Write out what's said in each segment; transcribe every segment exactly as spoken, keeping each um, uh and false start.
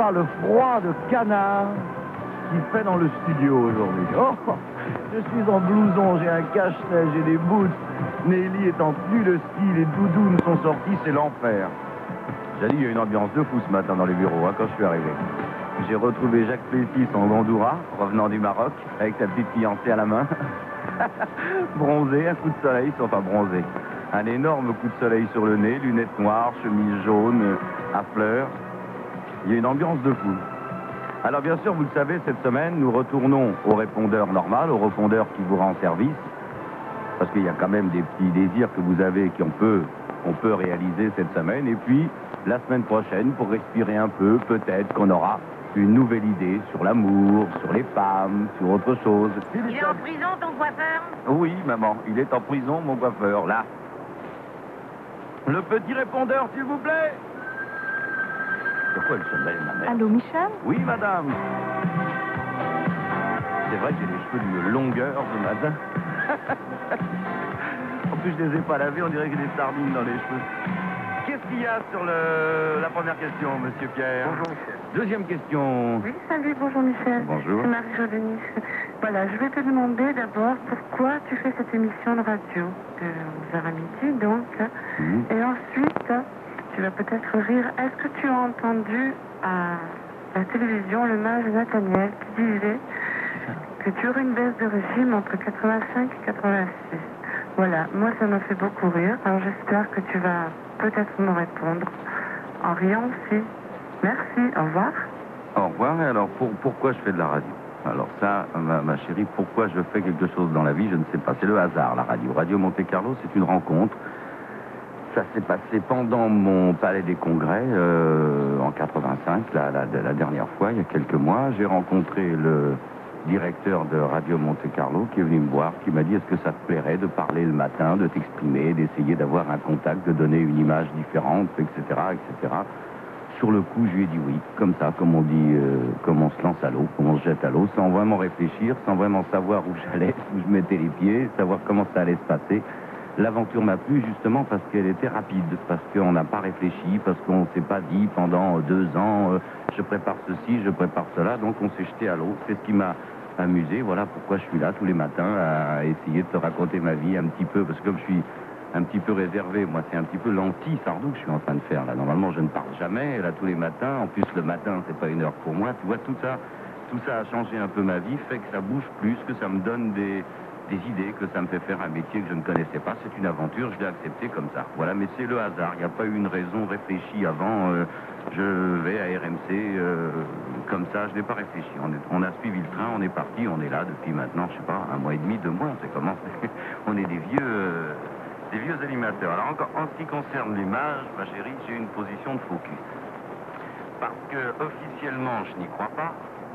pas le froid de canard qui fait dans le studio aujourd'hui. Oh, je suis en blouson, j'ai un cache-nez, j'ai des boots. Nelly est en tenue de ski, les doudounes sont sortis, c'est l'enfer. J'ai dit, il y a une ambiance de fou ce matin dans les bureaux, hein, quand je suis arrivé. J'ai retrouvé Jacques Plessis en Gandoura, revenant du Maroc, avec sa petite fiancée à la main. Bronzé, un coup de soleil, enfin bronzé. Un énorme coup de soleil sur le nez, lunettes noires, chemise jaune, à fleurs. Il y a une ambiance de fou. Alors bien sûr, vous le savez, cette semaine, nous retournons au répondeur normal, au répondeur qui vous rend service. Parce qu'il y a quand même des petits désirs que vous avez qu'on peut, qu'on peut réaliser cette semaine. Et puis, la semaine prochaine, pour respirer un peu, peut-être qu'on aura une nouvelle idée sur l'amour, sur les femmes, sur autre chose. Il est en prison, ton coiffeur? Oui, maman, il est en prison, mon coiffeur, là. Le petit répondeur, s'il vous plaît. Pourquoi elle se mêle, ma mère? Allô, Michel? Oui, madame. C'est vrai que j'ai les cheveux d'une longueur ce matin. En plus, je les ai pas lavés, on dirait que j'ai des sardines dans les cheveux. Qu'est-ce qu'il y a sur le... la première question, monsieur Pierre? Bonjour, Michel. Deuxième question. Oui, salut, bonjour, Michel. Bonjour. C'est Marie-Jo de Nice. Voilà, je vais te demander d'abord pourquoi tu fais cette émission de radio de onze heures à midi, donc. Mmh. Et ensuite, tu vas peut-être rire. Est-ce que tu as entendu à la télévision le mage Nathaniel qui disait que tu aurais une baisse de régime entre quatre-vingt-cinq et quatre-vingt-six? Voilà, moi ça m'a fait beaucoup rire. Alors j'espère que tu vas peut-être me répondre en riant aussi. Merci, au revoir. Au revoir. Et alors, pour, pourquoi je fais de la radio? Alors ça, ma, ma chérie, pourquoi je fais quelque chose dans la vie, je ne sais pas. C'est le hasard, la radio. Radio Monte-Carlo, c'est une rencontre. Ça s'est passé pendant mon palais des congrès, euh, en quatre-vingt-cinq, la, la, la dernière fois, il y a quelques mois. J'ai rencontré le directeur de Radio Monte-Carlo qui est venu me voir, qui m'a dit, est-ce que ça te plairait de parler le matin, de t'exprimer, d'essayer d'avoir un contact, de donner une image différente, et cetera, et cetera. Sur le coup, je lui ai dit oui, comme ça, comme on dit, euh, comme on se lance à l'eau, comme on se jette à l'eau, sans vraiment réfléchir, sans vraiment savoir où j'allais, où je mettais les pieds, savoir comment ça allait se passer. L'aventure m'a plu justement parce qu'elle était rapide, parce qu'on n'a pas réfléchi, parce qu'on ne s'est pas dit pendant deux ans, euh, je prépare ceci, je prépare cela, donc on s'est jeté à l'eau. C'est ce qui m'a amusé, voilà pourquoi je suis là tous les matins à essayer de te raconter ma vie un petit peu, parce que comme je suis un petit peu réservé, moi c'est un petit peu l'anti-Sardou que je suis en train de faire là. Normalement je ne parle jamais, là tous les matins, en plus le matin c'est pas une heure pour moi, tu vois, tout ça, tout ça a changé un peu ma vie, fait que ça bouge plus, que ça me donne des... des idées, que ça me fait faire un métier que je ne connaissais pas. C'est une aventure, je l'ai accepté comme ça. Voilà, mais c'est le hasard. Il n'y a pas eu une raison réfléchie avant. Euh, je vais à R M C euh, comme ça, je n'ai pas réfléchi. On, est, on a suivi le train, on est parti, on est là depuis maintenant, je sais pas, un mois et demi, deux mois, on sait comment. On est des vieux, euh, des vieux animateurs. Alors encore, en ce qui concerne l'image, ma chérie, j'ai une position de focus. Parce que officiellement, je n'y crois pas.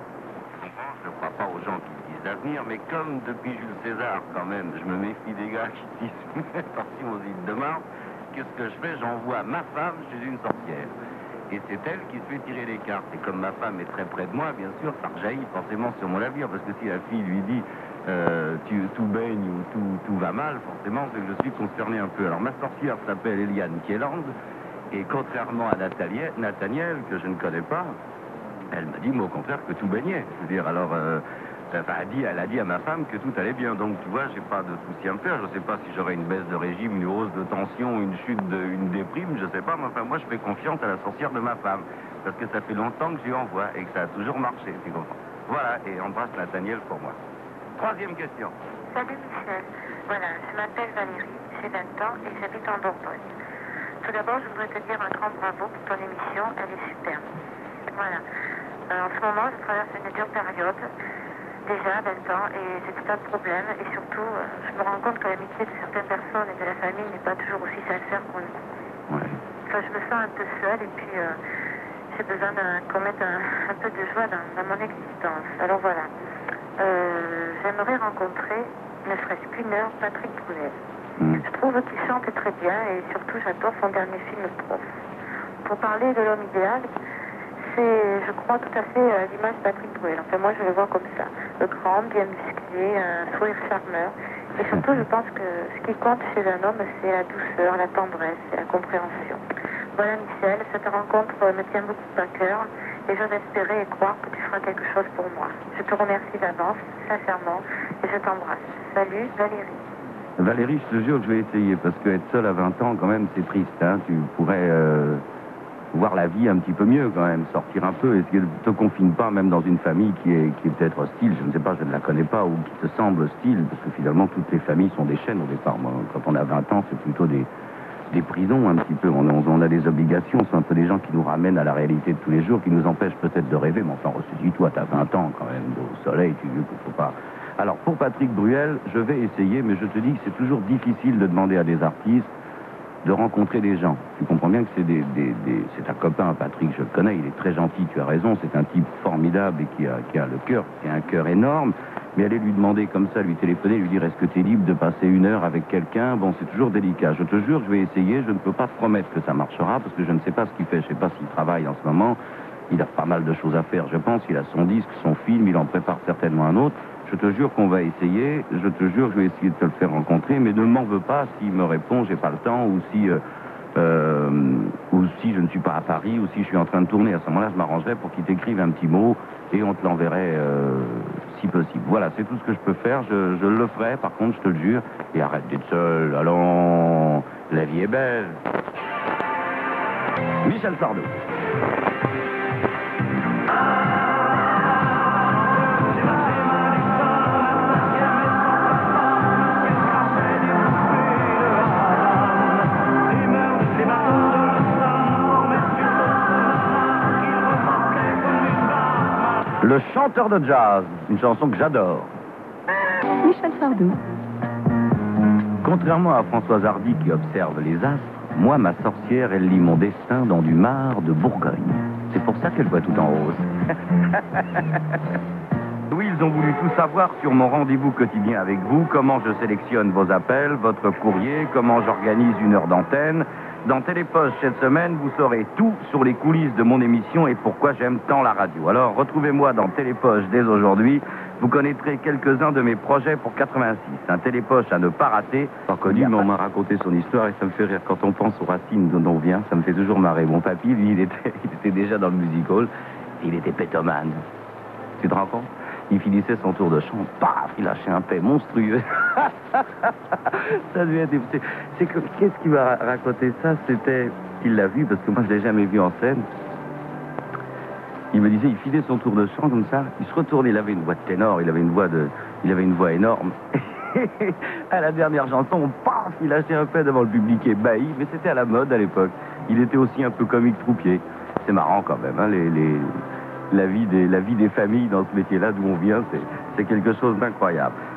Je ne crois pas aux gens qui disent l'avenir, mais comme depuis Jules César, quand même, je me méfie des gars qui disent parti aux îles de Mars, qu'est-ce que je fais? J'envoie ma femme chez une sorcière. Et c'est elle qui se fait tirer les cartes. Et comme ma femme est très près de moi, bien sûr, ça rejaillit forcément sur mon avenir, parce que si la fille lui dit euh, tu, tout baigne ou tout, tout va mal, forcément, c'est que je suis concerné un peu. Alors ma sorcière s'appelle Eliane Kieland, et contrairement à Nathaniel, Nathaniel que je ne connais pas, elle m'a dit, mais au contraire, que tout baignait. Je veux dire, alors, euh, enfin, elle, a dit, elle a dit à ma femme que tout allait bien. Donc, tu vois, j'ai pas de souci à me faire. Je sais pas si j'aurai une baisse de régime, une hausse de tension, une chute, de, une déprime, je sais pas. Mais enfin, moi, je fais confiance à la sorcière de ma femme. Parce que ça fait longtemps que je lui envoie et que ça a toujours marché, tu comprends. Voilà, et embrasse Nathaniel pour moi. Troisième question. Salut, Michel. Voilà, je m'appelle Valérie, j'ai vingt ans et j'habite en Bourgogne. Tout d'abord, je voudrais te dire un grand bravo pour ton émission, elle est superbe. Voilà. Euh, en ce moment, je traverse une dure période, déjà vingt ans, et j'ai tout un de problèmes. Et surtout, euh, je me rends compte que l'amitié de certaines personnes et de la famille n'est pas toujours aussi sincère qu'on le dit. Ouais. Enfin, je me sens un peu seule, et puis euh, j'ai besoin qu'on mette un, un peu de joie dans, dans mon existence. Alors voilà. Euh, J'aimerais rencontrer, ne serait-ce qu'une heure, Patrick Bruel. Mmh. Je trouve qu'il chante très bien, et surtout, j'adore son dernier film, Prof. Pour parler de l'homme idéal, c'est, je crois, tout à fait euh, l'image de Patrick Bruel. Enfin, moi, je le vois comme ça. Le grand, bien musclé, un sourire charmeur. Et surtout, je pense que ce qui compte chez un homme, c'est la douceur, la tendresse et la compréhension. Voilà, Michel, cette rencontre me tient beaucoup à cœur. et j'ose espérer et croire que tu feras quelque chose pour moi. Je te remercie d'avance, sincèrement, et je t'embrasse. Salut, Valérie. Valérie, je te jure que je vais essayer, parce qu'être seul à vingt ans, quand même, c'est triste. Hein. Tu pourrais euh, voir la vie un petit peu mieux, quand même, sortir un peu, et ne te confine pas, même dans une famille qui est, qui est peut-être hostile, je ne sais pas, je ne la connais pas, ou qui te semble hostile, parce que finalement, toutes les familles sont des chaînes au départ. Moi, quand on a vingt ans, c'est plutôt des, des prisons, un petit peu. On, on, on a des obligations, c'est un peu des gens qui nous ramènent à la réalité de tous les jours, qui nous empêchent peut-être de rêver, mais enfin, ressuscite-toi, t'as vingt ans, quand même, au soleil, tu veux qu'il ne faut pas... Alors, pour Patrick Bruel, je vais essayer, mais je te dis que c'est toujours difficile de demander à des artistes de rencontrer des gens. Tu comprends bien que c'est des, des, des... c'est un copain, Patrick, je le connais, il est très gentil, tu as raison, c'est un type formidable et qui a, qui a le cœur, qui a un cœur énorme, mais aller lui demander comme ça, lui téléphoner, lui dire est-ce que tu es libre de passer une heure avec quelqu'un, bon, c'est toujours délicat. Je te jure, je vais essayer, je ne peux pas te promettre que ça marchera, parce que je ne sais pas ce qu'il fait, je ne sais pas s'il travaille en ce moment, il a pas mal de choses à faire, je pense, il a son disque, son film, il en prépare certainement un autre. Je te jure qu'on va essayer, je te jure, je vais essayer de te le faire rencontrer, mais ne m'en veux pas s'il me répond, j'ai pas le temps, ou si, euh, euh, ou si je ne suis pas à Paris, ou si je suis en train de tourner. À ce moment-là, je m'arrangerai pour qu'il t'écrive un petit mot, et on te l'enverrait euh, si possible. Voilà, c'est tout ce que je peux faire, je, je le ferai, par contre, je te le jure, et arrête d'être seul, allons, la vie est belle. Michel Sardou. Le chanteur de jazz, une chanson que j'adore. Michel Sardou. Contrairement à Françoise Hardy qui observe les astres, moi, ma sorcière, elle lit mon destin dans du marc de Bourgogne. C'est pour ça qu'elle voit tout en rose. Oui, ils ont voulu tout savoir sur mon rendez-vous quotidien avec vous, comment je sélectionne vos appels, votre courrier, comment j'organise une heure d'antenne. Dans Télépoche cette semaine, vous saurez tout sur les coulisses de mon émission et pourquoi j'aime tant la radio. Alors, retrouvez-moi dans Télépoche dès aujourd'hui. Vous connaîtrez quelques-uns de mes projets pour quatre-vingt-six. Un Télépoche à ne pas rater. Pas connu, mais on m'a raconté son histoire et ça me fait rire. Quand on pense aux racines dont on vient, ça me fait toujours marrer. Mon papy, lui, il était, il était déjà dans le music hall. Il était pétomane. Tu te rends compte? Il finissait son tour de chant, paf, il lâchait un paix monstrueux. Ça devait être... C'est, c'est que, qu'est-ce qui m'a raconté ça? C'était... Il l'a vu, parce que moi, je l'ai jamais vu en scène. Il me disait, il filait son tour de chant comme ça, il se retournait, il avait une voix de ténor, il avait une voix de... Il avait une voix énorme. À la dernière chanson, paf, il lâchait un paix devant le public ébahi, mais c'était à la mode à l'époque. Il était aussi un peu comique troupier. C'est marrant quand même, hein, les... les... La vie, des, la vie des familles dans ce métier-là d'où on vient, c'est, c'est quelque chose d'incroyable.